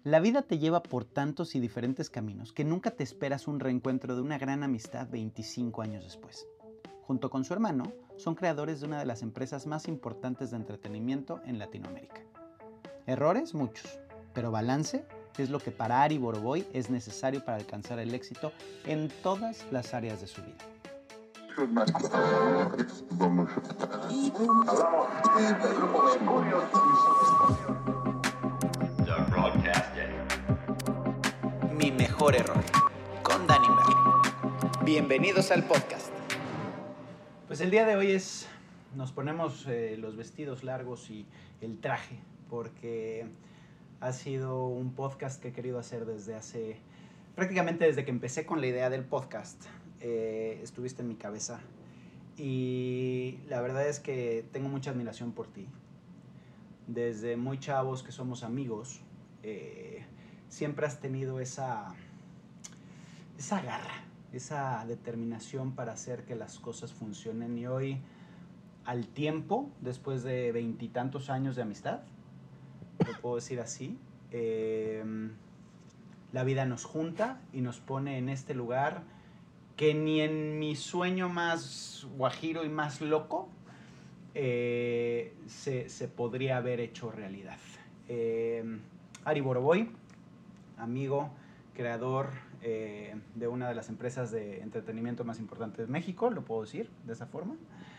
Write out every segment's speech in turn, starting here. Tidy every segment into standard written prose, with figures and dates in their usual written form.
La vida te lleva por tantos y diferentes caminos que nunca te esperas un reencuentro de una gran amistad 25 años después. Junto con su hermano, son creadores de una de las empresas más importantes de entretenimiento en Latinoamérica. Errores, muchos, pero balance es lo que para Ari Boroboy es necesario para alcanzar el éxito en todas las áreas de su vida. Mi mejor error, con Dani Merlo. Bienvenidos al podcast. Pues el día de hoy nos ponemos los vestidos largos y el traje, porque ha sido un podcast que he querido hacer prácticamente desde que empecé con la idea del podcast. Estuviste en mi cabeza y la verdad es que tengo mucha admiración por ti. Desde muy chavos que somos amigos, siempre has tenido esa garra, esa determinación para hacer que las cosas funcionen, y hoy, al tiempo, después de 20 y tantos años de amistad, lo puedo decir así, la vida nos junta y nos pone en este lugar que ni en mi sueño más guajiro y más loco se podría haber hecho realidad. Ari Boroboy, amigo, creador de una de las empresas de entretenimiento más importantes de México, lo puedo decir de esa forma,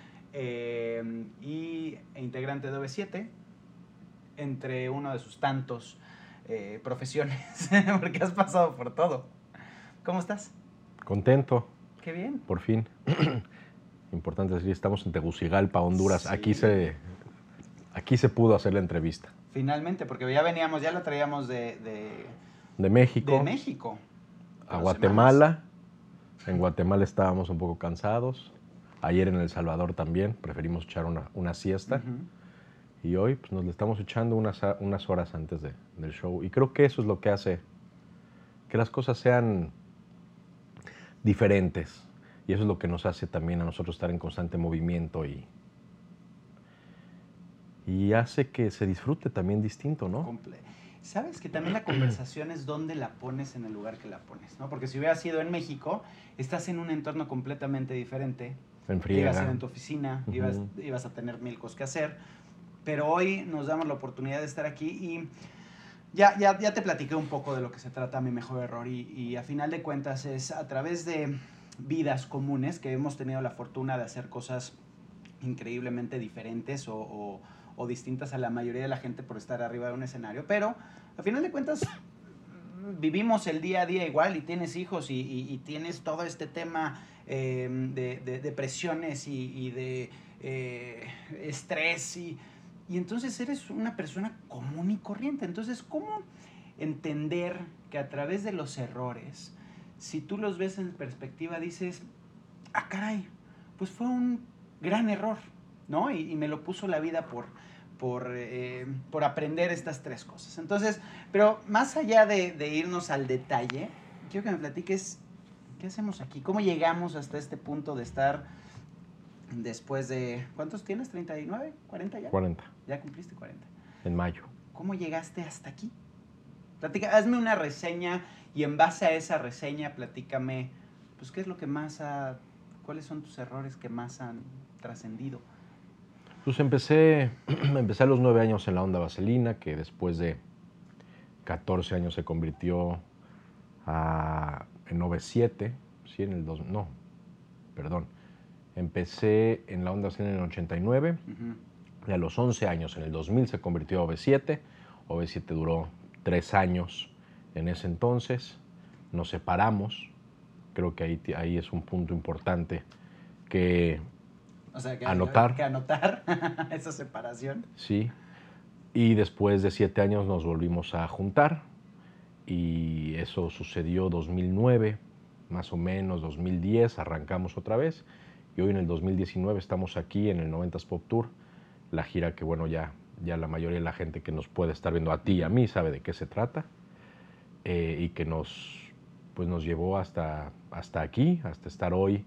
y integrante de OV7, entre uno de sus tantos profesiones, porque has pasado por todo. ¿Cómo estás? Contento. Qué bien. Por fin. Importante decir, estamos en Tegucigalpa, Honduras. Sí. Aquí se pudo hacer la entrevista. Finalmente, porque ya la traíamos de México. De México. A Guatemala. En Guatemala estábamos un poco cansados. Ayer en El Salvador también. Preferimos echar una siesta. Uh-huh. Y hoy pues, nos le estamos echando unas horas antes del show. Y creo que eso es lo que hace que las cosas sean diferentes. Y eso es lo que nos hace también a nosotros estar en constante movimiento y hace que se disfrute también distinto, ¿no? Sabes que también la conversación es dónde la pones en el lugar que la pones, ¿no? Porque si hubiera sido en México, estás en un entorno completamente diferente. En friega. Ibas a ir en tu oficina, uh-huh. ibas a tener mil cosas que hacer. Pero hoy nos damos la oportunidad de estar aquí y ya te platiqué un poco de lo que se trata Mi Mejor Error. Y a final de cuentas es a través de vidas comunes que hemos tenido la fortuna de hacer cosas increíblemente diferentes o distintas a la mayoría de la gente por estar arriba de un escenario, pero a final de cuentas vivimos el día a día igual, y tienes hijos y tienes todo este tema de presiones y de estrés y entonces eres una persona común y corriente. Entonces, ¿cómo entender que a través de los errores, si tú los ves en perspectiva, dices, ah, caray, pues fue un gran error, ¿no? Y me lo puso la vida por aprender estas tres cosas. Entonces, pero más allá de irnos al detalle, quiero que me platiques qué hacemos aquí, cómo llegamos hasta este punto de estar después de... ¿Cuántos tienes? ¿39? ¿40 ya? 40. Ya cumpliste 40. En mayo. ¿Cómo llegaste hasta aquí? Hazme una reseña y en base a esa reseña platícame, pues, ¿qué es lo que más cuáles son tus errores que más han trascendido? Pues empecé a los 9 años en la Onda Vaselina, que después de 14 años se convirtió en OV7. Sí, Empecé en la Onda Vaselina en el 89, uh-huh. Y a los 11 años, en el 2000, se convirtió a OV7. OV7 duró 3 años en ese entonces. Nos separamos. Creo que ahí es un punto importante que anotar. Que anotar esa separación. Sí. Y después de 7 años nos volvimos a juntar. Y eso sucedió 2009, más o menos 2010, arrancamos otra vez. Y hoy en el 2019 estamos aquí en el 90s Pop Tour. La gira que, bueno, ya la mayoría de la gente que nos puede estar viendo, a ti y a mí, sabe de qué se trata. Y que nos llevó hasta aquí, hasta estar hoy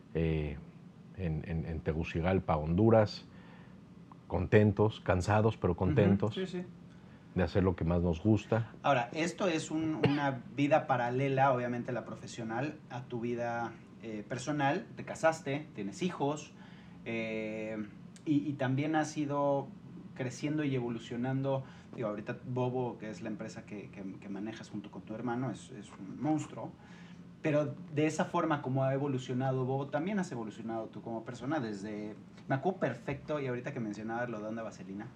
en Tegucigalpa, Honduras, contentos, cansados, pero contentos. Uh-huh. Sí. de hacer lo que más nos gusta. Ahora, esto es una vida paralela, obviamente la profesional, a tu vida personal. Te casaste, tienes hijos, y también has ido creciendo y evolucionando. Digo, ahorita Bobo, que es la empresa que manejas junto con tu hermano, es un monstruo. Pero de esa forma como ha evolucionado Bobo, también has evolucionado tú como persona desde... Me acuerdo perfecto, y ahorita que mencionabas lo de Onda Vaselina,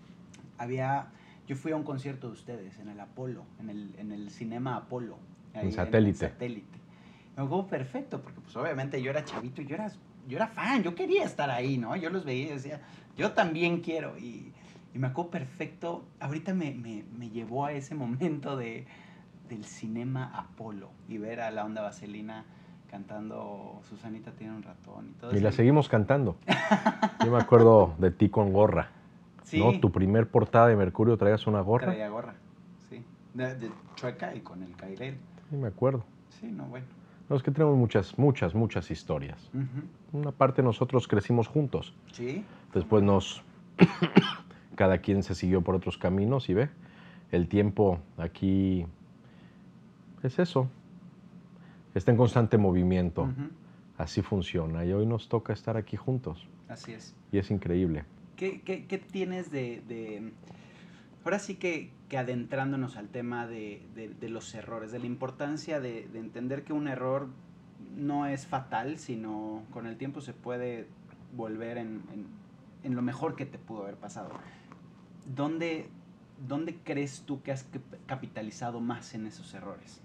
yo fui a un concierto de ustedes en el Apolo, en el Cinema Apolo. En Satélite. En Satélite. Me acuerdo perfecto, porque pues obviamente yo era chavito y yo era fan, yo quería estar ahí, ¿no? Yo los veía y decía, yo también quiero. Y me acuerdo perfecto, ahorita me llevó a ese momento del Cinema Apolo y ver a la Onda Vaselina cantando Susanita tiene un ratón y todo eso. Y la seguimos cantando. Yo me acuerdo de ti con gorra. Sí. ¿No? Tu primer portada de Mercurio traías una gorra. Traía gorra, sí. De chueca y con el cairel. Sí, me acuerdo. Sí, no, bueno. No, es que tenemos muchas historias. Una parte nosotros crecimos juntos. Sí. Después cada quien se siguió por otros caminos y ve, el tiempo aquí es eso. Está en constante movimiento. Así funciona. Y hoy nos toca estar aquí juntos. Así es. Y es increíble. ¿Qué tienes ahora sí que adentrándonos al tema de los errores, de la importancia de entender que un error no es fatal, sino con el tiempo se puede volver en lo mejor que te pudo haber pasado? ¿Dónde crees tú que has capitalizado más en esos errores?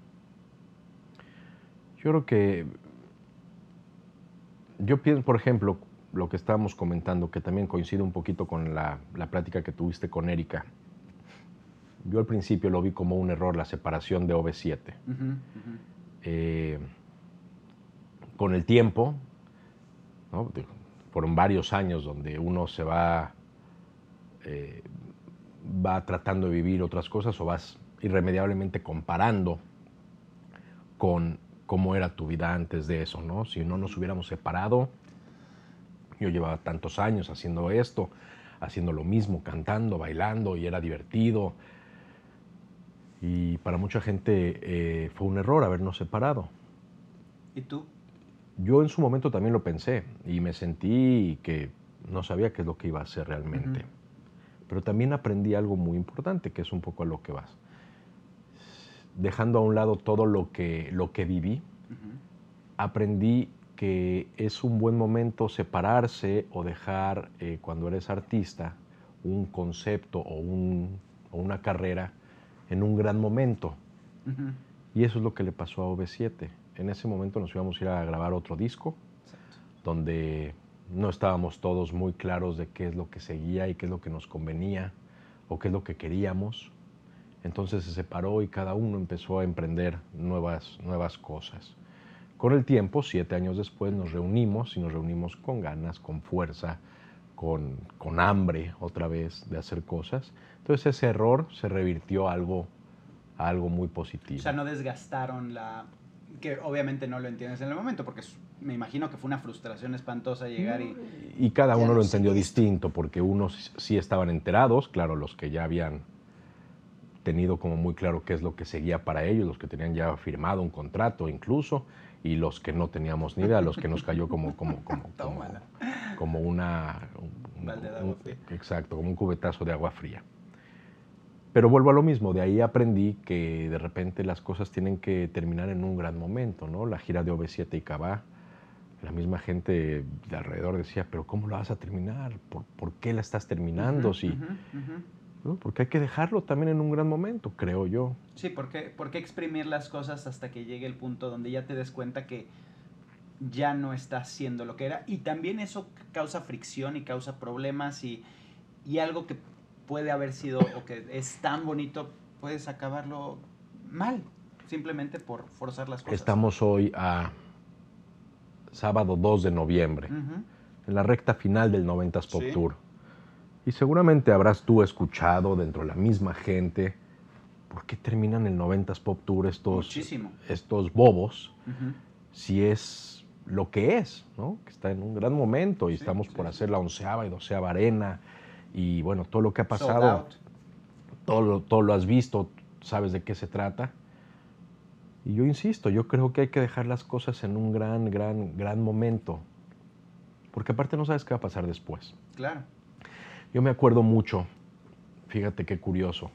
Yo creo que... Yo pienso, por ejemplo, lo que estábamos comentando, que también coincide un poquito con la plática que tuviste con Erika. Yo al principio lo vi como un error, la separación de OV7. Con el tiempo, ¿no? Fueron varios años donde uno se va tratando de vivir otras cosas o vas irremediablemente comparando con cómo era tu vida antes de eso, ¿no? Si no nos hubiéramos separado, yo llevaba tantos años haciendo esto, haciendo lo mismo, cantando, bailando, y era divertido. Y para mucha gente fue un error habernos separado. ¿Y tú? Yo en su momento también lo pensé y me sentí que no sabía qué es lo que iba a hacer realmente. Pero también aprendí algo muy importante, que es un poco a lo que vas. Dejando a un lado todo lo que viví, aprendí que es un buen momento separarse o dejar, cuando eres artista, un concepto o una carrera en un gran momento. Y eso es lo que le pasó a OV7. En ese momento nos íbamos a ir a grabar otro disco. Exacto. Donde no estábamos todos muy claros de qué es lo que seguía y qué es lo que nos convenía o qué es lo que queríamos. Entonces se separó y cada uno empezó a emprender nuevas cosas. Con el tiempo, 7 años después, nos reunimos y nos reunimos con ganas, con fuerza, con hambre otra vez de hacer cosas. Entonces ese error se revirtió a algo muy positivo. O sea, no desgastaron que obviamente no lo entiendes en el momento, porque me imagino que fue una frustración espantosa llegar y cada uno lo entendió distinto, porque unos sí estaban enterados, claro, los que ya habían tenido como muy claro qué es lo que seguía para ellos, los que tenían ya firmado un contrato incluso, y los que no teníamos ni idea, los que nos cayó como exacto, como un cubetazo de agua fría. Pero vuelvo a lo mismo, de ahí aprendí que de repente las cosas tienen que terminar en un gran momento, ¿no? La gira de OV7 y Cabá, la misma gente de alrededor decía, pero ¿cómo la vas a terminar? ¿Por qué la estás terminando? ¿No? Porque hay que dejarlo también en un gran momento, creo yo. Sí, ¿por qué exprimir las cosas hasta que llegue el punto donde ya te des cuenta que ya no está haciendo lo que era? Y también eso causa fricción y causa problemas y algo que puede haber sido o que es tan bonito, puedes acabarlo mal, simplemente por forzar las cosas. Estamos hoy a sábado 2 de noviembre, en la recta final del 90s Pop Tour. Y seguramente habrás tú escuchado dentro de la misma gente, ¿por qué terminan el 90s Pop Tour estos bobos? Si es lo que es, ¿no? Que está en un gran momento y estamos por hacer la 11ª y 12ª arena y bueno, todo lo que ha pasado. todo lo has visto, sabes de qué se trata. Y yo insisto, yo creo que hay que dejar las cosas en un gran momento. Porque aparte no sabes qué va a pasar después. Claro. Yo me acuerdo mucho, fíjate qué curioso,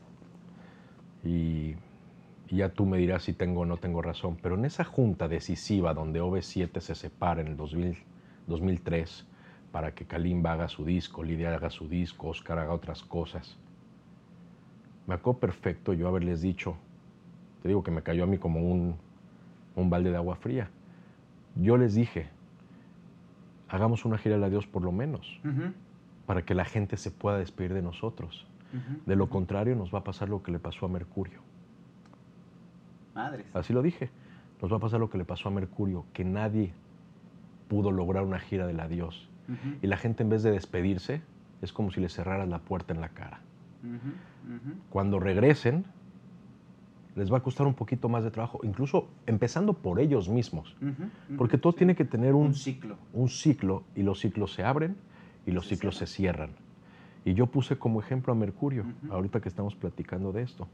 y ya tú me dirás si tengo o no tengo razón, pero en esa junta decisiva donde OV7 se separa en el 2003 para que Kalimba haga su disco, Lidia haga su disco, Oscar haga otras cosas, me acuerdo perfecto yo haberles dicho, te digo que me cayó a mí como un balde de agua fría. Yo les dije, hagamos una gira de adiós por lo menos, para que la gente se pueda despedir de nosotros. De lo contrario, nos va a pasar lo que le pasó a Mercurio. Madres. Así lo dije. Nos va a pasar lo que le pasó a Mercurio, que nadie pudo lograr una gira del adiós. Y la gente, en vez de despedirse, es como si le cerraras la puerta en la cara. Cuando regresen, les va a costar un poquito más de trabajo, incluso empezando por ellos mismos. Porque todo tiene que tener un ciclo, y los ciclos se abren y los ciclos se cierran. Y yo puse como ejemplo a Mercurio, ahorita que estamos platicando de esto.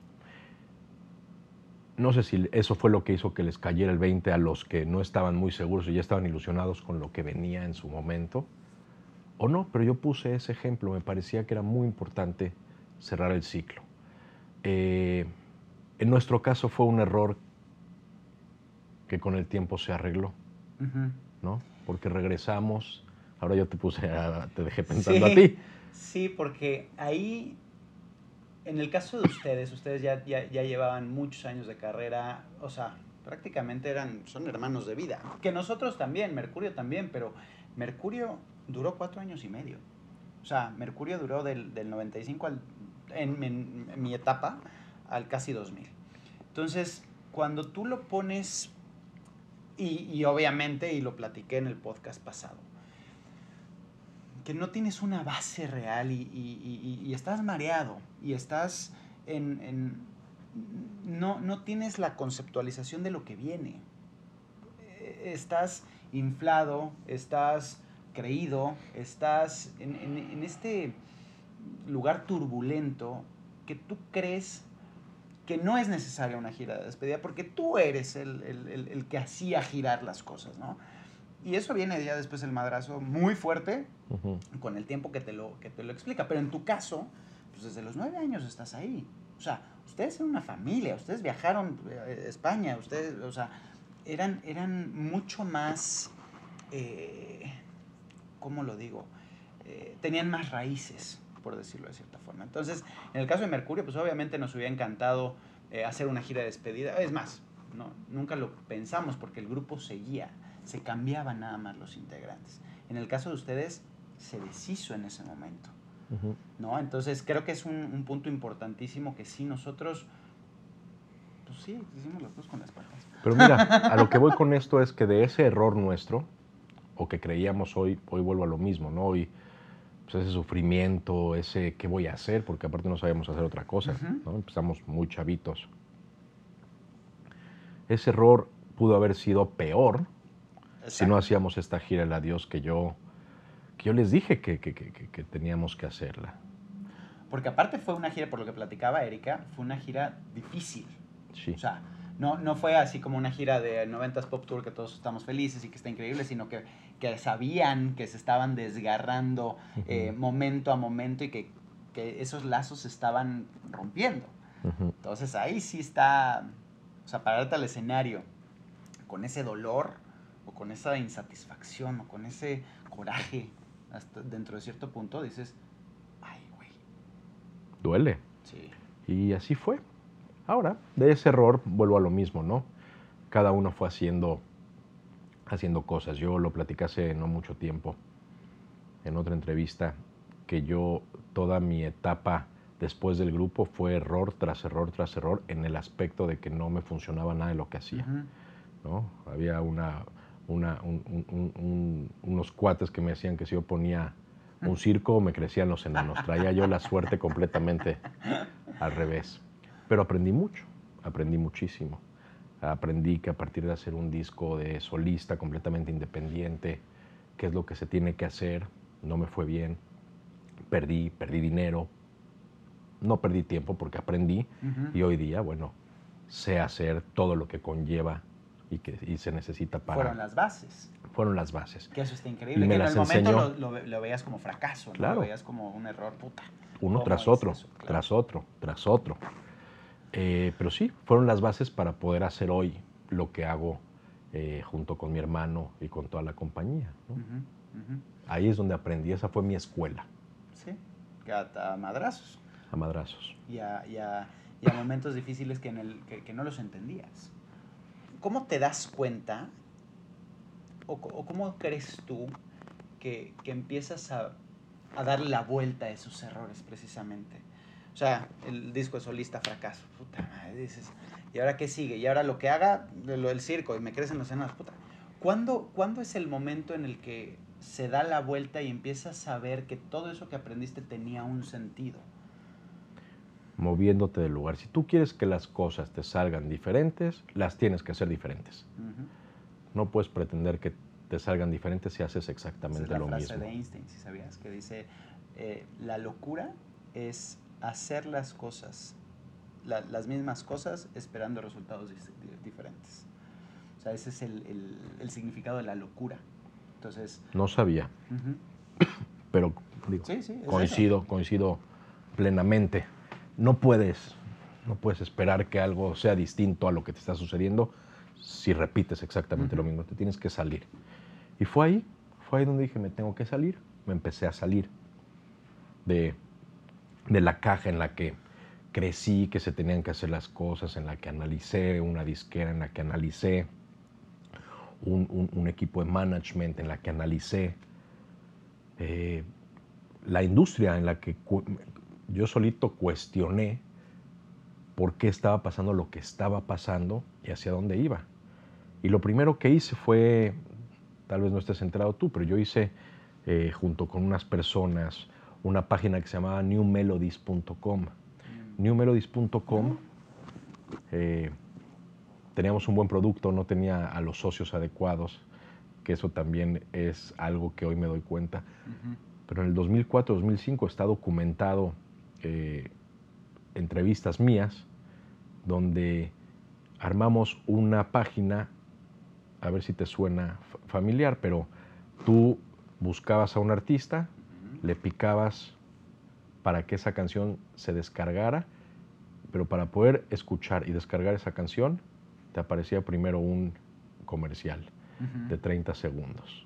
No sé si eso fue lo que hizo que les cayera el 20 a los que no estaban muy seguros y ya estaban ilusionados con lo que venía en su momento, o no, pero yo puse ese ejemplo. Me parecía que era muy importante cerrar el ciclo. En nuestro caso fue un error que con el tiempo se arregló, ¿no? Porque regresamos, ahora yo te dejé pensando a ti. Sí, porque ahí, en el caso de ustedes ya llevaban muchos años de carrera, o sea, prácticamente son hermanos de vida. Que nosotros también, Mercurio también, pero Mercurio duró 4 años y medio. O sea, Mercurio duró del 95 en mi etapa al casi 2000. Entonces, cuando tú lo pones, y obviamente, y lo platiqué en el podcast pasado, que no tienes una base real y estás mareado y estás no tienes la conceptualización de lo que viene. Estás inflado, estás creído, estás en este lugar turbulento que tú crees que no es necesaria una gira de despedida porque tú eres el que hacía girar las cosas, ¿no? Y eso viene ya después el madrazo muy fuerte, con el tiempo que te lo explica. Pero en tu caso, pues desde los 9 años estás ahí. O sea, ustedes eran una familia, ustedes viajaron a España, ustedes, o sea, eran mucho más, ¿cómo lo digo? Tenían más raíces, por decirlo de cierta forma. Entonces, en el caso de Mercurio, pues obviamente nos hubiera encantado hacer una gira de despedida. Es más, nunca lo pensamos porque el grupo seguía. Se cambiaban nada más los integrantes. En el caso de ustedes, se deshizo en ese momento, ¿no? Entonces, creo que es un punto importantísimo que sí nosotros, pues sí, hicimos las cosas con las patas. Pero mira, a lo que voy con esto es que de ese error nuestro, o que creíamos hoy vuelvo a lo mismo, ¿no? Hoy, pues ese sufrimiento, ese qué voy a hacer, porque aparte no sabíamos hacer otra cosa, ¿no? Empezamos muy chavitos. Ese error pudo haber sido peor. Exacto. Si no hacíamos esta gira del adiós que yo les dije que teníamos que hacerla. Porque aparte fue una gira, por lo que platicaba Erika, fue una gira difícil. Sí. O sea, no fue así como una gira de 90s Pop Tour que todos estamos felices y que está increíble, sino que sabían que se estaban desgarrando momento a momento y que esos lazos se estaban rompiendo. Entonces ahí sí está, o sea, pararte al escenario con ese dolor o con esa insatisfacción o con ese coraje hasta dentro de cierto punto, dices, ay, güey. Duele. Sí. Y así fue. Ahora, de ese error vuelvo a lo mismo, ¿no? Cada uno fue haciendo cosas. Yo lo platicé hace no mucho tiempo en otra entrevista, que yo toda mi etapa después del grupo fue error tras error tras error en el aspecto de que no me funcionaba nada de lo que hacía, ¿no? Había unos cuates que me decían que si yo ponía un circo me crecían los enanos. Traía yo la suerte completamente al revés. Pero aprendí mucho, aprendí muchísimo. Aprendí que a partir de hacer un disco de solista completamente independiente, qué es lo que se tiene que hacer, no me fue bien, perdí dinero, no perdí tiempo porque aprendí Ujú. y hoy día, bueno, sé hacer todo lo que conlleva y se necesita para... Fueron las bases. Fueron las bases. Que eso está Y increíble. me Que en las el momento enseñó, lo veías como fracaso, ¿no? Lo claro, veías como un error, puta. uno ¿Cómo tras hice otro, eso? Claro. tras otro, tras otro. Pero sí, fueron las bases para poder hacer hoy lo que hago junto con mi hermano y con toda la compañía, ¿no? Ujú, ujú. Ahí es donde aprendí, esa fue mi escuela, Sí, que a madrazos. a madrazos. Y a momentos difíciles que no los entendías. ¿Cómo te das cuenta o cómo crees tú que empiezas a darle la vuelta a esos errores precisamente? O sea, el disco de solista fracaso, puta madre, dices, ¿y ahora qué sigue? Y ahora lo que haga, lo del circo, y me crecen los senos, puta. ¿Cuándo es el momento en el que se da la vuelta y empiezas a ver que todo eso que aprendiste tenía un sentido? Moviéndote del lugar. Si tú quieres que las cosas te salgan diferentes, las tienes que hacer diferentes. Ujú. No puedes pretender que te salgan diferentes si haces Esa es exactamente la lo frase mismo. de Einstein, si sabías, que dice, la locura es hacer las cosas, las mismas cosas, esperando resultados diferentes. O sea, ese es el significado de la locura. Entonces, No sabía, ujú. pero digo, Sí, sí, es coincido plenamente. No puedes esperar que algo sea distinto a lo que te está sucediendo si repites exactamente lo mismo. Te tienes que salir. Y fue ahí donde dije, me tengo que salir. Me empecé a salir de la caja en la que crecí, que se tenían que hacer las cosas, en la que analicé una disquera, en la que analicé un equipo de management, en la que analicé la industria, en la que yo solito cuestioné por qué estaba pasando lo que estaba pasando y hacia dónde iba. Y lo primero que hice fue, tal vez no estés enterado tú, pero yo hice junto con unas personas una página que se llamaba newmelodies.com. Newmelodies.com, teníamos un buen producto, no tenía a los socios adecuados, que eso también es algo que hoy me doy cuenta. Ujú. Pero en el 2004-2005 está documentado entrevistas mías donde armamos una página, a ver si te suena familiar, pero tú buscabas a un artista, le picabas para que esa canción se descargara, pero para poder escuchar y descargar esa canción, te aparecía primero un comercial de 30 segundos.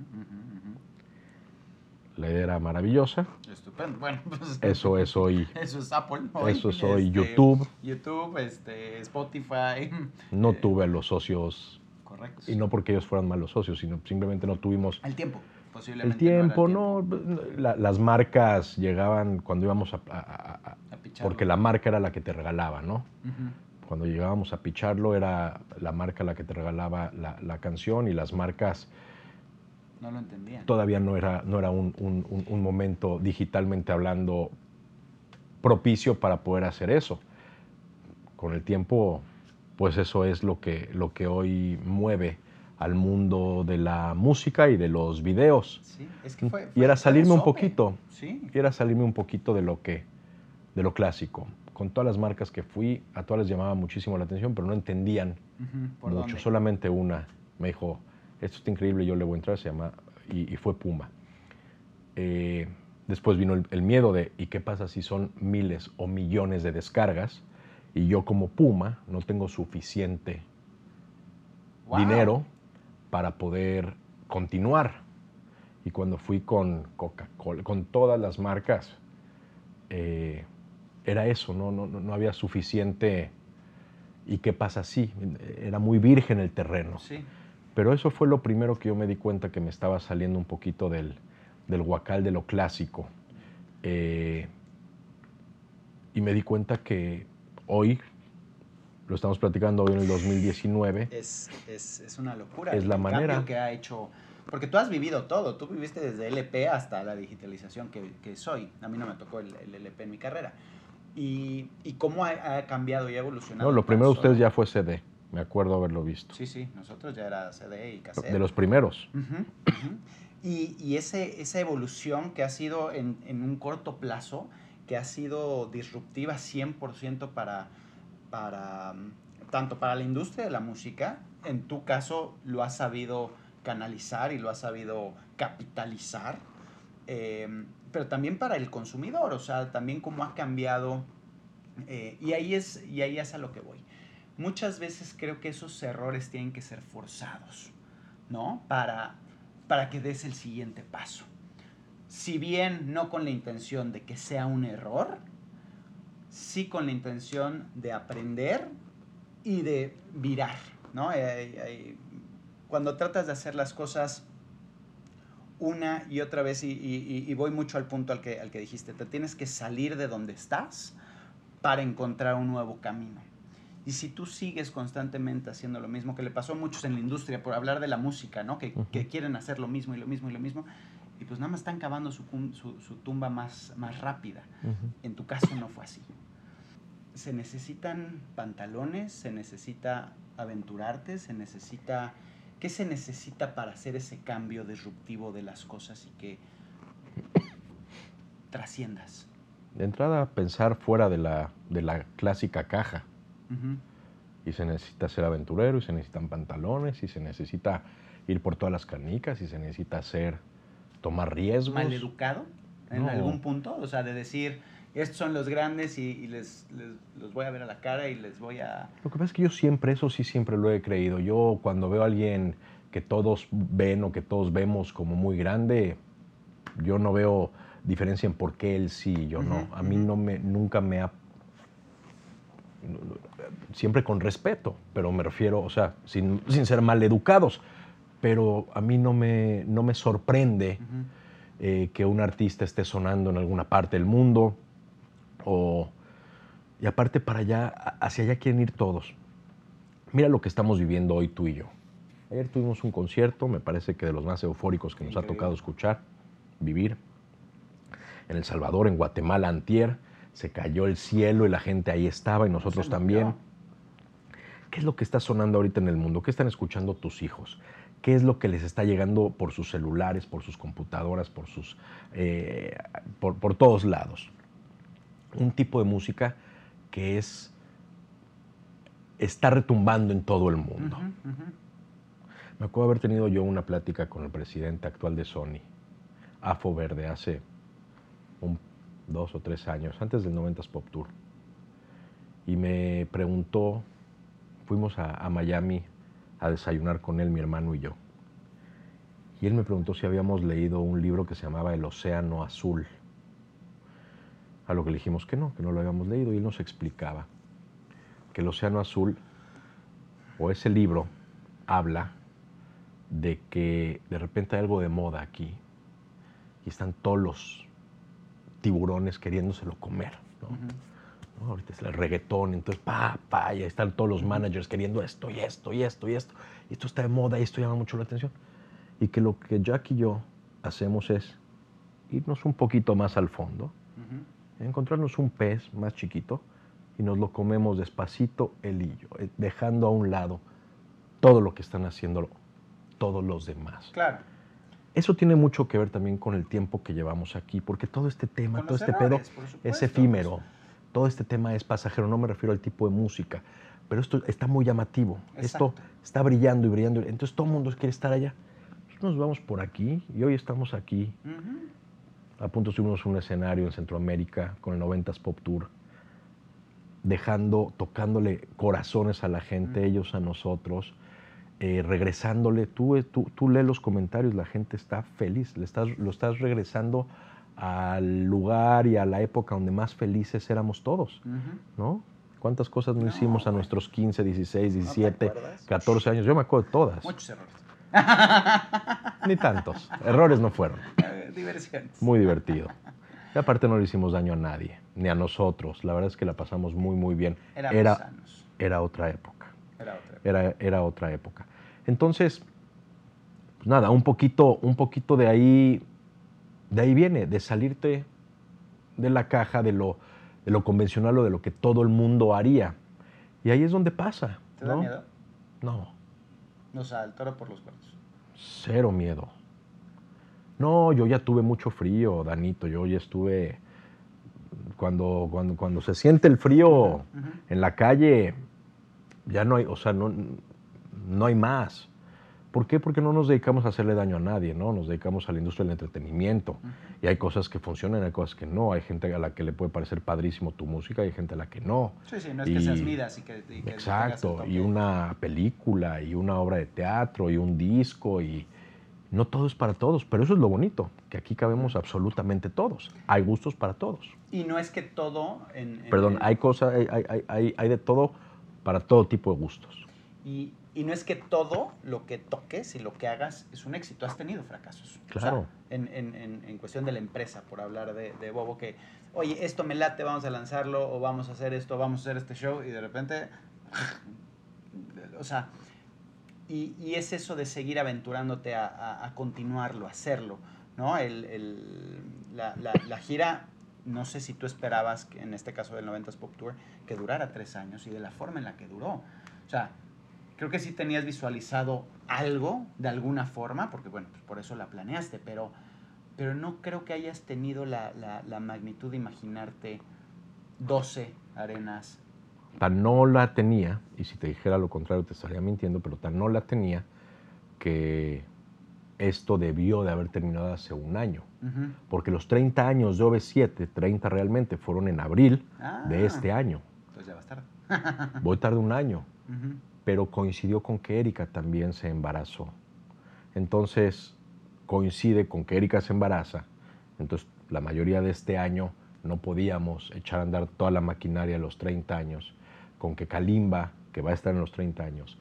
La idea era maravillosa. Estupendo. Bueno, pues Eso es hoy. eso es Apple hoy. Eso es hoy YouTube. YouTube, Spotify. No tuve a los socios, Correcto. y no porque ellos fueran malos socios, sino simplemente no tuvimos El tiempo, el posiblemente tiempo, no era el no. tiempo. Las marcas llegaban cuando íbamos a picharlo. porque la marca era la que te regalaba, ¿no? Ujú. Cuando llegábamos a picharlo era la marca la que te regalaba la canción, y las marcas No lo entendían. todavía no era un momento digitalmente hablando propicio para poder hacer eso. Con el tiempo, pues eso es lo que hoy mueve al mundo de la música y de los videos. Sí, es que fue Y era de salirme un sope. poquito, Sí. de lo clásico. Con todas las marcas que fui, a todas les llamaba muchísimo la atención, pero no entendían ¿Por mucho. dónde? Solamente una me dijo, esto está increíble, yo le voy a entrar, se llama, y fue Puma. Después vino el miedo de, ¿y qué pasa si son miles o millones de descargas? Y yo como Puma no tengo suficiente dinero para poder continuar. Y cuando fui con Coca-Cola, con todas las marcas, era eso, no había suficiente. ¿Y qué pasa si? Era muy virgen el terreno. Sí. Pero eso fue lo primero que yo me di cuenta, que me estaba saliendo un poquito del huacal de lo clásico. Y me di cuenta que hoy, lo estamos platicando hoy en el 2019. Es una locura. Es la el manera. Cambio que ha hecho. Porque tú has vivido todo. Tú viviste desde LP hasta la digitalización que soy. A mí no me tocó el LP en mi carrera. Y cómo ha cambiado y ha evolucionado. No, lo primero de ustedes ya fue CD. Me acuerdo haberlo visto. Sí, nosotros ya era CD y cassette. De los primeros. Y esa evolución que ha sido en un corto plazo, que ha sido disruptiva 100% tanto para la industria de la música, en tu caso lo has sabido canalizar y lo has sabido capitalizar, pero también para el consumidor, o sea, también cómo ha cambiado, y ahí es a lo que voy. Muchas veces creo que esos errores tienen que ser forzados, ¿no? Para que des el siguiente paso. Si bien no con la intención de que sea un error, sí con la intención de aprender y de virar, ¿no? Cuando tratas de hacer las cosas una y otra vez, y voy mucho al punto al que dijiste, te tienes que salir de donde estás para encontrar un nuevo camino. Y si tú sigues constantemente haciendo lo mismo, que le pasó a muchos en la industria, por hablar de la música, ¿no? Que quieren hacer lo mismo y lo mismo y lo mismo, y pues nada más están cavando su tumba más rápida. En tu caso no fue así. Se necesitan pantalones, se necesita aventurarte, ¿qué se necesita para hacer ese cambio disruptivo de las cosas y que trasciendas? De entrada, pensar fuera de la clásica caja. Uh-huh. Y se necesita ser aventurero, y se necesitan pantalones, y se necesita ir por todas las canicas, y se necesita tomar riesgos. ¿Maleducado en algún punto? O sea, de decir, estos son los grandes y los voy a ver a la cara y les voy a... Lo que pasa es que yo siempre lo he creído. Yo cuando veo a alguien que todos ven o que todos vemos como muy grande, yo no veo diferencia en por qué él sí y yo no. A mí nunca me ha... Siempre con respeto, pero me refiero, o sea, sin ser maleducados, pero a mí no me sorprende que un artista esté sonando en alguna parte del mundo, y aparte hacia allá quieren ir todos. Mira lo que estamos viviendo hoy tú y yo. Ayer tuvimos un concierto, me parece que de los más eufóricos que nos ha tocado escuchar, vivir. En El Salvador, en Guatemala, antier, se cayó el cielo y la gente ahí estaba y nosotros también. ¿Qué es lo que está sonando ahorita en el mundo? ¿Qué están escuchando tus hijos? ¿Qué es lo que les está llegando por sus celulares, por sus computadoras, por todos lados? Un tipo de música que está retumbando en todo el mundo. Me acuerdo haber tenido yo una plática con el presidente actual de Sony, Afo Verde, hace 2 o 3 años, antes del 90s Pop Tour. Y me preguntó, fuimos a Miami a desayunar con él, mi hermano y yo. Y él me preguntó si habíamos leído un libro que se llamaba El Océano Azul. A lo que le dijimos que no lo habíamos leído, y él nos explicaba que el Océano Azul, o ese libro, habla de que de repente hay algo de moda aquí y están todos los tiburones queriéndoselo comer, ¿no? ¿No? Ahorita es el reggaetón, entonces y ahí están todos los managers queriendo esto y esto y esto y esto, y esto está de moda y esto llama mucho la atención. Y que lo que Jack y yo hacemos es irnos un poquito más al fondo, encontrarnos un pez más chiquito y nos lo comemos despacito él y yo, dejando a un lado todo lo que están haciendo todos los demás. Claro. Eso tiene mucho que ver también con el tiempo que llevamos aquí, porque todo este tema, todo este pedo es efímero. Todo este tema es pasajero, no me refiero al tipo de música, pero esto está muy llamativo. Exacto. Esto está brillando y brillando, entonces todo el mundo quiere estar allá. Nosotros nos vamos por aquí y hoy estamos aquí. A punto subimos un escenario en Centroamérica con el 90s Pop Tour, tocándole corazones a la gente, ellos a nosotros, regresándole. Tú lees los comentarios, la gente está feliz, lo estás regresando al lugar y a la época donde más felices éramos todos, ¿no? ¿Cuántas cosas no hicimos a nuestros 15, 16, 17, 14 años? Yo me acuerdo de todas. Muchos errores. Ni tantos. Errores no fueron. Diversiones. Muy divertido. Y aparte no le hicimos daño a nadie, ni a nosotros. La verdad es que la pasamos muy, muy bien. Era otra época. Era otra época. Entonces, pues nada, un poquito de ahí viene, de salirte de la caja, de lo convencional o de lo que todo el mundo haría. Y ahí es donde pasa. ¿Te da miedo? No. O sea, el toro por los cuernos. Cero miedo. No, yo ya tuve mucho frío, Danito. Yo ya estuve cuando se siente el frío en la calle, ya no hay, o sea, no hay más. ¿Por qué? Porque no nos dedicamos a hacerle daño a nadie, ¿no? Nos dedicamos a la industria del entretenimiento. Y hay cosas que funcionan, hay cosas que no. Hay gente a la que le puede parecer padrísimo tu música, hay gente a la que no. Sí, no es que seas Midas y que exacto, tengas el y una película, y una obra de teatro, y un disco, y no todo es para todos. Pero eso es lo bonito, que aquí cabemos absolutamente todos. Hay gustos para todos. Y no es que todo... Perdón, hay de todo para todo tipo de gustos. Y no es que todo lo que toques y lo que hagas es un éxito. Has tenido fracasos. Claro. O sea, en cuestión de la empresa, por hablar de Bobo, que, oye, esto me late, vamos a lanzarlo, o vamos a hacer esto, vamos a hacer este show, y de repente... O sea, y es eso de seguir aventurándote a continuarlo, a hacerlo, ¿no? La gira... No sé si tú esperabas, que en este caso del 90s Pop Tour, que durara 3 años y de la forma en la que duró. O sea, creo que sí tenías visualizado algo de alguna forma, porque bueno, pues por eso la planeaste, pero no creo que hayas tenido la magnitud de imaginarte 12 arenas. Tan no la tenía, y si te dijera lo contrario te estaría mintiendo, pero tan no la tenía que esto debió de haber terminado hace un año. Porque los 30 años de OV7, 30 realmente, fueron en abril de este año. Pues ya vas tarde. Voy tarde un año. Pero coincidió con que Erika también se embarazó. Entonces, coincide con que Erika se embaraza. Entonces, la mayoría de este año no podíamos echar a andar toda la maquinaria a los 30 años. Con que Kalimba, que va a estar en los 30 años,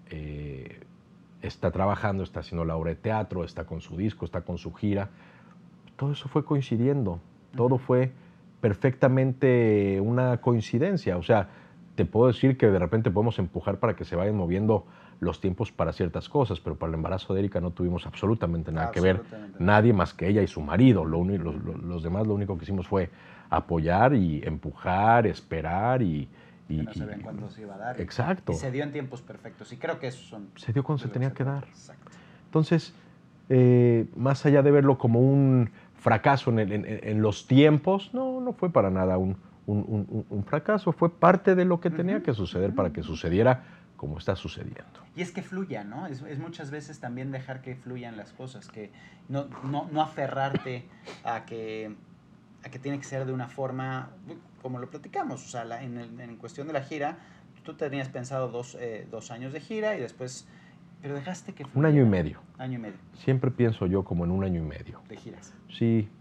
está trabajando, está haciendo la obra de teatro, está con su disco, está con su gira. Todo eso fue coincidiendo. Todo fue perfectamente una coincidencia. O sea, te puedo decir que de repente podemos empujar para que se vayan moviendo los tiempos para ciertas cosas, pero para el embarazo de Erika no tuvimos absolutamente nada que ver. Nadie más que ella y su marido. Los demás lo único que hicimos fue apoyar y empujar, esperar y que no se ven cuándo se iba a dar. Exacto. Y se dio en tiempos perfectos. Y creo que esos son... Se dio cuando se tenía que dar. Exacto. Entonces, más allá de verlo como un fracaso en los tiempos, no fue para nada un fracaso. Fue parte de lo que tenía que suceder para que sucediera como está sucediendo. Y es que fluya, ¿no? Es muchas veces también dejar que fluyan las cosas, que no aferrarte a que tiene que ser de una forma, como lo platicamos, o sea, en cuestión de la gira, tú tenías pensado 2 años de gira y después, pero dejaste que fluyera. 1 año y medio. Año y medio. Siempre pienso yo como en 1 año y medio. De giras. Sí,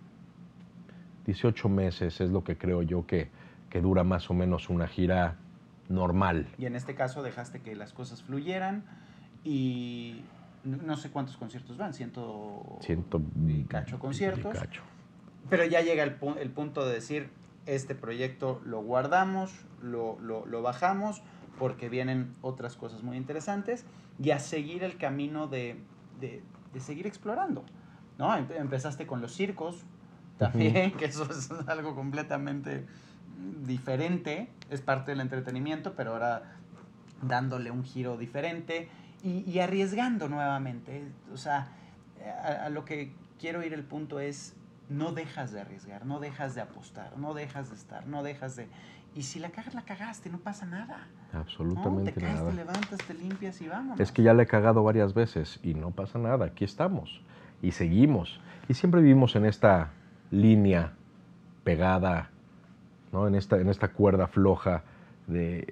18 meses es lo que creo yo que dura más o menos una gira normal. Y en este caso dejaste que las cosas fluyeran y no sé cuántos conciertos van, 100 y cacho conciertos. Y cacho. Pero ya llega el punto de decir, este proyecto lo guardamos, lo bajamos, porque vienen otras cosas muy interesantes, y a seguir el camino de seguir explorando, ¿no? Empezaste con los circos también, que eso es algo completamente diferente, es parte del entretenimiento, pero ahora dándole un giro diferente y arriesgando nuevamente. O sea, a lo que quiero ir el punto es, no dejas de arriesgar, no dejas de apostar, no dejas de estar, no dejas de... Y si la cagas, la cagaste, no pasa nada. Absolutamente nada. Te caes, te levantas, te limpias y vámonos. Es que ya le he cagado varias veces y no pasa nada, aquí estamos y seguimos. Y siempre vivimos en esta línea pegada, ¿no? En esta cuerda floja de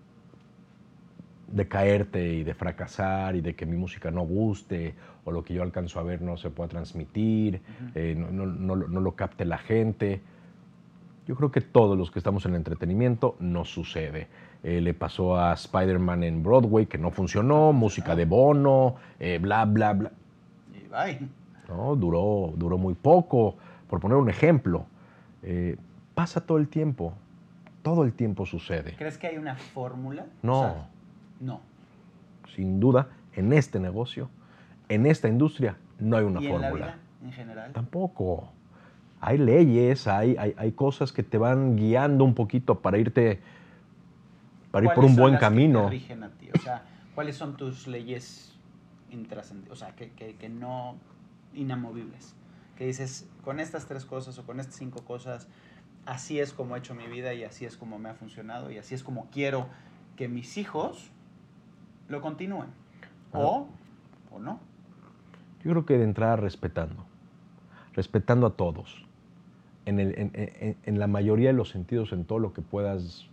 caerte y de fracasar y de que mi música no guste o lo que yo alcanzo a ver no se pueda transmitir, no lo capte la gente. Yo creo que todos los que estamos en el entretenimiento nos sucede. Le pasó a Spider-Man en Broadway, que no funcionó, música de Bono, bla, bla, bla. Y bye. ¿No? Duró muy poco, por poner un ejemplo. Pasa todo el tiempo sucede. ¿Crees que hay una fórmula? No. O sea, no. Sin duda, en este negocio, en esta industria, no hay una fórmula. ¿Y en la vida en general? Tampoco. Hay leyes, hay cosas que te van guiando un poquito para ir por un buen camino. ¿Cuáles son las que te rigen a ti? O sea, ¿cuáles son tus leyes intrascendentes? O sea, que no inamovibles. Que dices, con estas 3 cosas o con estas 5 cosas, así es como he hecho mi vida y así es como me ha funcionado y así es como quiero que mis hijos lo continúen. O no. Yo creo que de entrada respetando a todos, en la mayoría de los sentidos, en todo lo que puedas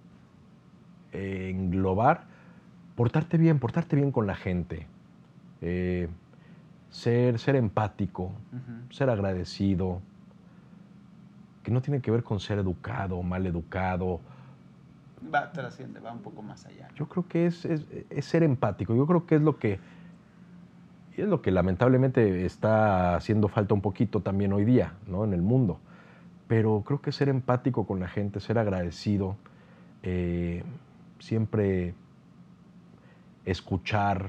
englobar, portarte bien con la gente, ser empático, ser agradecido, que no tiene que ver con ser educado o mal educado. Trasciende, va un poco más allá. Yo creo que es ser empático. Yo creo que es lo que lamentablemente está haciendo falta un poquito también hoy día, ¿no? En el mundo. Pero creo que ser empático con la gente, ser agradecido, siempre escuchar,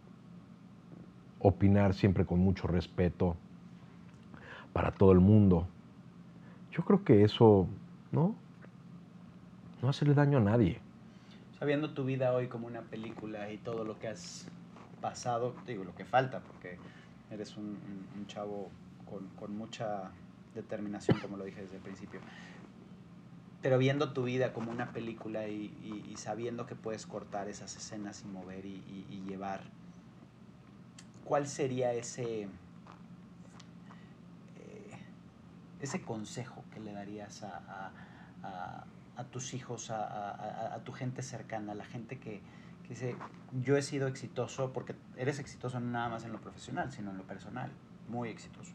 opinar siempre con mucho respeto para todo el mundo. Yo creo que eso, no hacerle daño a nadie. Sabiendo tu vida hoy como una película y todo lo que has pasado, digo, lo que falta, porque eres un chavo con mucha determinación, como lo dije desde el principio. Pero viendo tu vida como una película y sabiendo que puedes cortar esas escenas y mover y llevar, ¿cuál sería ese consejo que le darías a tus hijos, a tu gente cercana, a la gente que dice, yo he sido exitoso, porque eres exitoso no nada más en lo profesional, sino en lo personal, muy exitoso?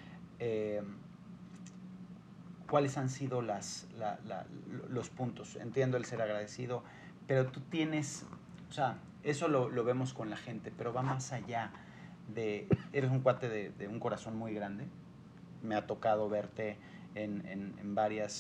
¿Cuáles han sido los puntos? Entiendo el ser agradecido, pero tú tienes, o sea, eso lo vemos con la gente, pero va más allá eres un cuate de un corazón muy grande. Me ha tocado verte en varios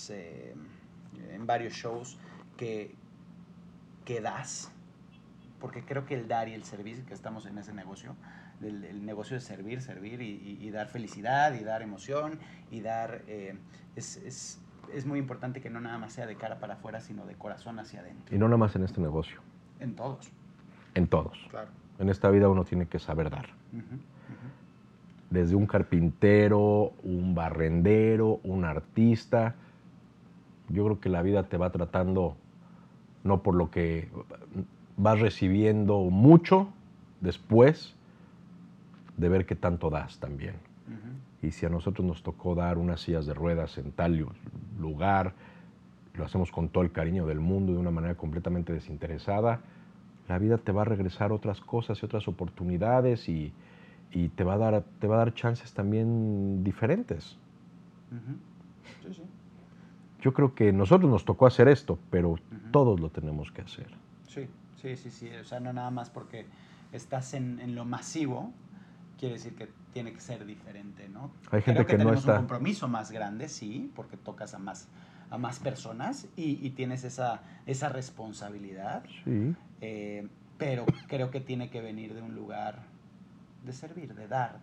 shows que das, porque creo que el dar y el servir, que estamos en ese negocio, el negocio de servir y dar felicidad y dar emoción y dar, es muy importante que no nada más sea de cara para afuera, sino de corazón hacia adentro. Y no nada más en este negocio. En todos. En todos. Claro. En esta vida uno tiene que saber dar. Desde un carpintero, un barrendero, un artista. Yo creo que la vida te va tratando, no por lo que vas recibiendo mucho después de ver qué tanto das también. Y si a nosotros nos tocó dar unas sillas de ruedas en tal lugar, lo hacemos con todo el cariño del mundo, de una manera completamente desinteresada, la vida te va a regresar otras cosas y otras oportunidades y te va a dar chances también diferentes. Sí, sí. Yo creo que nosotros nos tocó hacer esto, pero todos lo tenemos que hacer. Sí. O sea, no nada más porque estás en lo masivo, quiere decir que tiene que ser diferente, ¿no? Hay gente que no está... un compromiso más grande, sí, porque tocas a más personas y tienes esa responsabilidad. Sí. Pero creo que tiene que venir de un lugar de servir, de dar,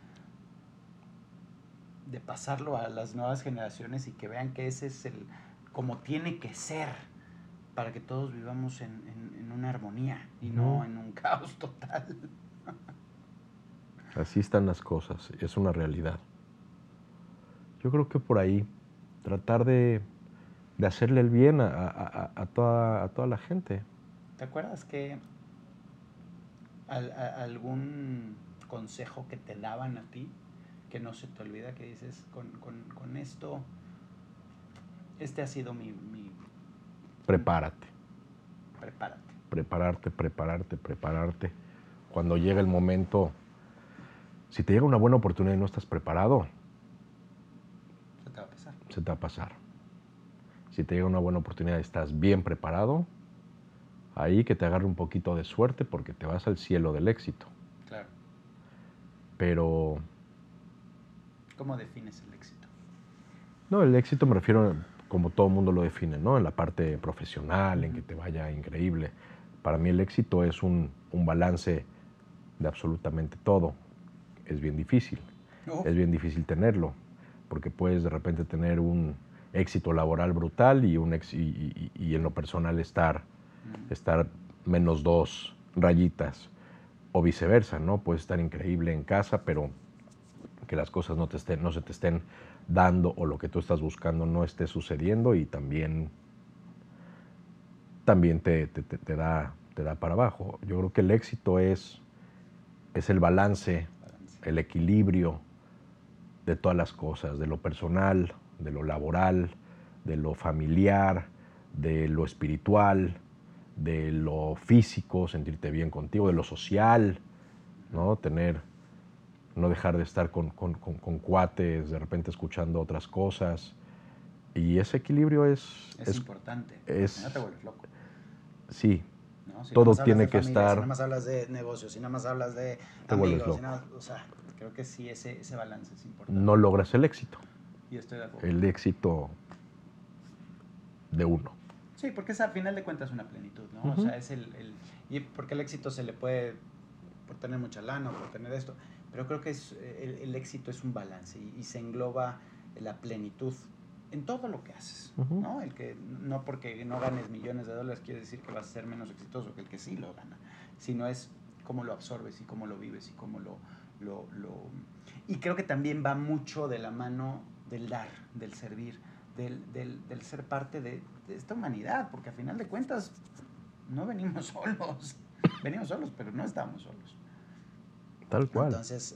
de pasarlo a las nuevas generaciones y que vean que ese es como tiene que ser para que todos vivamos en una armonía y no en un caos total. Así están las cosas, es una realidad. Yo creo que por ahí tratar de hacerle el bien a toda la gente. ¿Te acuerdas que algún consejo que te daban a ti, que no se te olvida, que dices, con esto, este ha sido mi... Prepárate. Prepárate. Prepararte. Cuando llega el momento, si te llega una buena oportunidad y no estás preparado, se te va a pasar. Si te llega una buena oportunidad y estás bien preparado, ahí que te agarre un poquito de suerte porque te vas al cielo del éxito. Claro. Pero... ¿Cómo defines el éxito? No, el éxito me refiero, como todo mundo lo define, ¿no? En la parte profesional, en que te vaya increíble. Para mí el éxito es un balance de absolutamente todo. Es bien difícil. Es bien difícil tenerlo, porque puedes de repente tener un éxito laboral brutal y en lo personal estar menos 2 rayitas, o viceversa, ¿no? Puedes estar increíble en casa, pero que las cosas no se te estén dando o lo que tú estás buscando no esté sucediendo y también te da para abajo. Yo creo que el éxito es el balance, el equilibrio de todas las cosas, de lo personal, de lo laboral, de lo familiar, de lo espiritual, de lo físico, sentirte bien contigo, de lo social, ¿no? No dejar de estar con cuates, de repente escuchando otras cosas. Y ese equilibrio es importante. No te vuelves loco. Sí. ¿No? Si todo nada más tiene hablas de que familia, estar... Si nada más hablas de negocios, si nada más hablas de te vuelves amigos, loco. o sea, creo que sí, ese balance es importante. No logras el éxito. Y estoy de acuerdo. El éxito de uno. Sí, porque es, a final de cuentas, una plenitud, ¿no? Uh-huh. O sea, es y porque el éxito se le puede, por tener mucha lana, por tener esto, pero creo que el éxito es un balance y se engloba la plenitud en todo lo que haces, uh-huh. ¿no? El que no porque no ganes millones de dólares quiere decir que vas a ser menos exitoso que el que sí lo gana, sino es cómo lo absorbes y cómo lo vives y cómo lo... Y creo que también va mucho de la mano del dar, del servir, del ser parte de esta humanidad, porque a final de cuentas no venimos solos, venimos solos, pero no estamos solos. Tal cual. Entonces,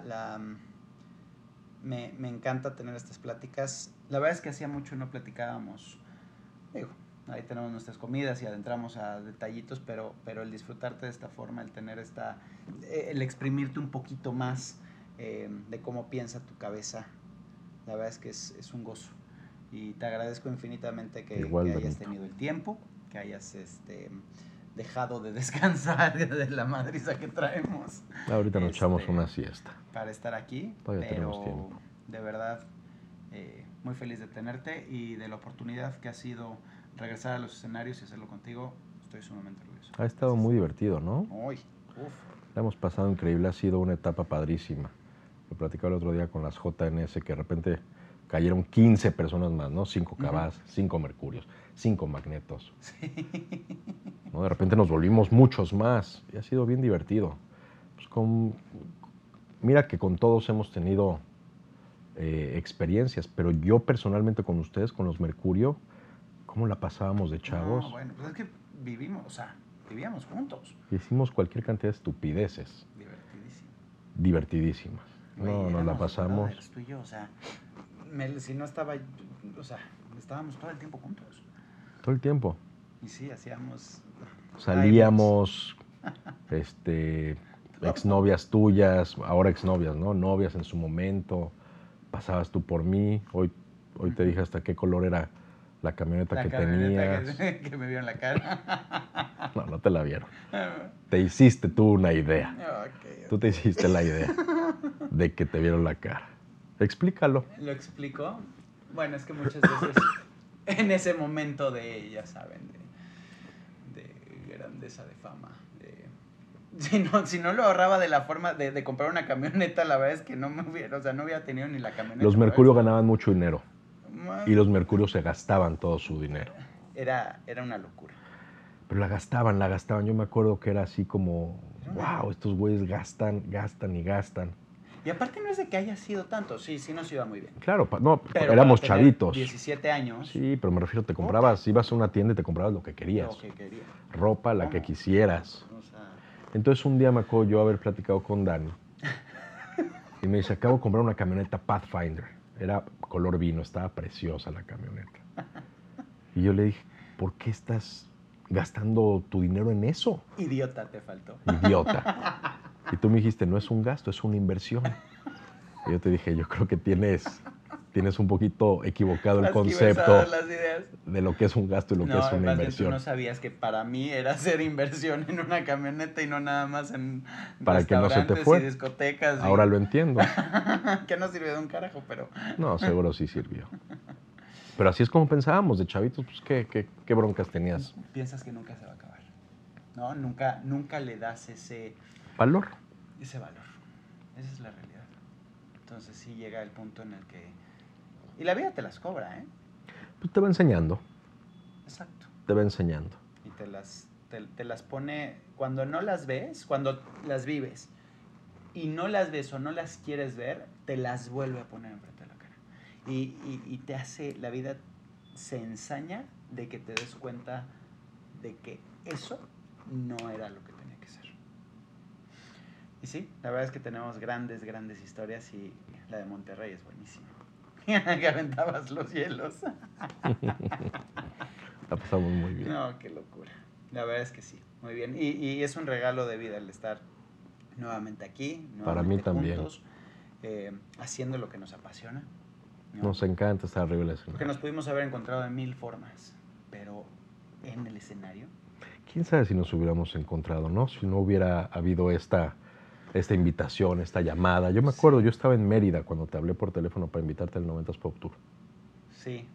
me encanta tener estas pláticas. La verdad es que hacía mucho no platicábamos. Digo, ahí tenemos nuestras comidas y adentramos a detallitos, pero el disfrutarte de esta forma, el tener el exprimirte un poquito más de cómo piensa tu cabeza, la verdad es que es un gozo. Y te agradezco infinitamente que hayas tenido el tiempo, que hayas dejado de descansar de la madriza que traemos. Ahorita nos echamos una siesta. Para estar aquí. Todavía tenemos tiempo. De verdad, muy feliz de tenerte y de la oportunidad que ha sido regresar a los escenarios y hacerlo contigo. Estoy sumamente orgulloso. Ha estado muy divertido, ¿no? Uy, La hemos pasado increíble, ha sido una etapa padrísima. Lo platicaba el otro día con las JNS, que de repente cayeron 15 personas más, ¿no? 5 Cabás, 5 Mercurios, 5 Magnetos. Sí. ¿No? De repente nos volvimos muchos más y ha sido bien divertido. Pues mira que con todos hemos tenido experiencias, pero yo personalmente con ustedes, con los Mercurio, ¿cómo la pasábamos de chavos? No, bueno, pues es que vivíamos juntos. Hicimos cualquier cantidad de estupideces. Divertidísimas. No, nos la pasamos. Tú y yo, o sea, si no estaba, o sea, estábamos todo el tiempo juntos. Todo el tiempo. Y sí, hacíamos... Salíamos, exnovias tuyas, ahora exnovias, ¿no? Novias en su momento. Pasabas tú por mí. Hoy te dije hasta qué color era la camioneta que tenías. Que me vieron la cara. No te la vieron. Te hiciste tú una idea. Okay. Tú te hiciste la idea de que te vieron la cara. Explícalo. ¿Lo explico? Bueno, es que muchas veces en ese momento ya saben, de grandeza, de fama, si no lo ahorraba de la forma de comprar una camioneta, la verdad es que no hubiera tenido ni la camioneta. Los Mercurio ganaban mucho dinero y los Mercurio se gastaban todo su dinero. Era una locura. Pero la gastaban. Yo me acuerdo que era así como, wow, estos güeyes gastan y gastan. Y aparte no es de que haya sido tanto, sí nos iba muy bien. Claro, pero éramos chavitos. 17 años. Sí, pero me refiero, te comprabas, ibas a una tienda y te comprabas lo que querías. Lo que querías. Ropa, la que quisieras. O sea... Entonces un día me acuerdo yo haber platicado con Dani y me dice, acabo de comprar una camioneta Pathfinder. Era color vino, estaba preciosa la camioneta. Y yo le dije, ¿por qué estás gastando tu dinero en eso? Idiota te faltó. Idiota. Y tú me dijiste, no es un gasto, es una inversión. Y yo te dije, yo creo que tienes un poquito equivocado el concepto de lo que es un gasto y lo que es una inversión. Tú no sabías que para mí era hacer inversión en una camioneta y no nada más en para que no se te fue. Y discotecas. Ahora lo entiendo. Que no sirvió de un carajo, pero... No, seguro sí sirvió. Pero así es como pensábamos, de chavitos, pues ¿qué broncas tenías? Piensas que nunca se va a acabar, ¿no? Nunca le das ese... ¿Valor? Ese valor. Esa es la realidad. Entonces sí llega el punto en el que... Y la vida te las cobra, ¿eh? Pues te va enseñando. Exacto. Te va enseñando. Y te las pone... Cuando no las ves, cuando las vives y no las ves o no las quieres ver, te las vuelve a poner enfrente de la cara. y te hace, la vida se ensaña de que te des cuenta de que eso no era lo que tenía que ser. Y sí, la verdad es que tenemos grandes historias y la de Monterrey es buenísima. Que aventabas los hielos. La pasamos muy bien. No, qué locura. La verdad es que sí, muy bien. Y es un regalo de vida el estar nuevamente aquí, nuevamente para mí también. juntos, haciendo lo que nos apasiona, ¿no? Nos encanta estar arriba del escenario. Porque nos pudimos haber encontrado de 1000 formas, pero en el escenario. ¿Quién sabe si nos hubiéramos encontrado, no? Si no hubiera habido esta invitación, esta llamada. Yo me acuerdo, yo estaba en Mérida cuando te hablé por teléfono para invitarte al 90s Pop Tour. Sí.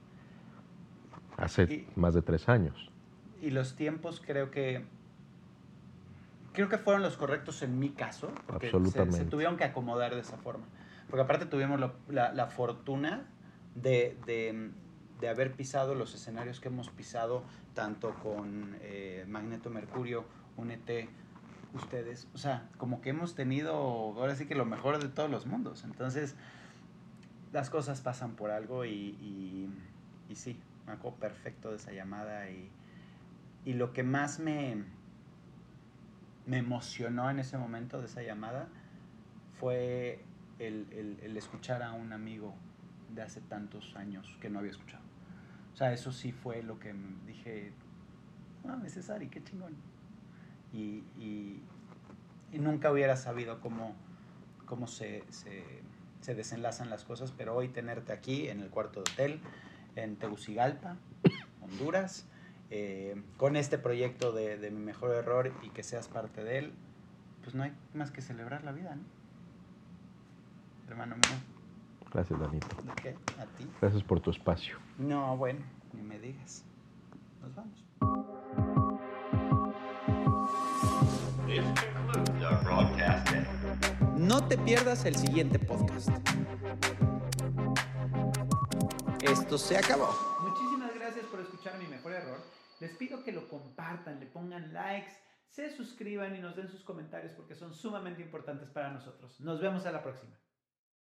Hace más de 3 años. Y los tiempos creo que fueron los correctos en mi caso. Absolutamente. Se tuvieron que acomodar de esa forma. Porque aparte tuvimos la fortuna de haber pisado los escenarios que hemos pisado, tanto con Magneto Mercurio, Únete, ustedes. O sea, como que hemos tenido ahora sí que lo mejor de todos los mundos. Entonces, las cosas pasan por algo y sí, me acuerdo perfecto de esa llamada y lo que más me emocionó en ese momento de esa llamada fue el escuchar a un amigo de hace tantos años que no había escuchado. O sea, eso sí fue lo que dije, César, qué chingón. Y nunca hubiera sabido cómo se desenlazan las cosas, pero hoy tenerte aquí en el cuarto de hotel, en Tegucigalpa, Honduras, con este proyecto de Mi Mejor Error y que seas parte de él, pues no hay más que celebrar la vida, ¿no? Hermano mío. Gracias, Danito. ¿De qué? ¿A ti? Gracias por tu espacio. No, bueno, ni me digas. Nos vamos. This concludes our broadcast day. No te pierdas el siguiente podcast. Esto se acabó. Muchísimas gracias por escuchar Mi Mejor Error. Les pido que lo compartan, le pongan likes, se suscriban y nos den sus comentarios porque son sumamente importantes para nosotros. Nos vemos a la próxima.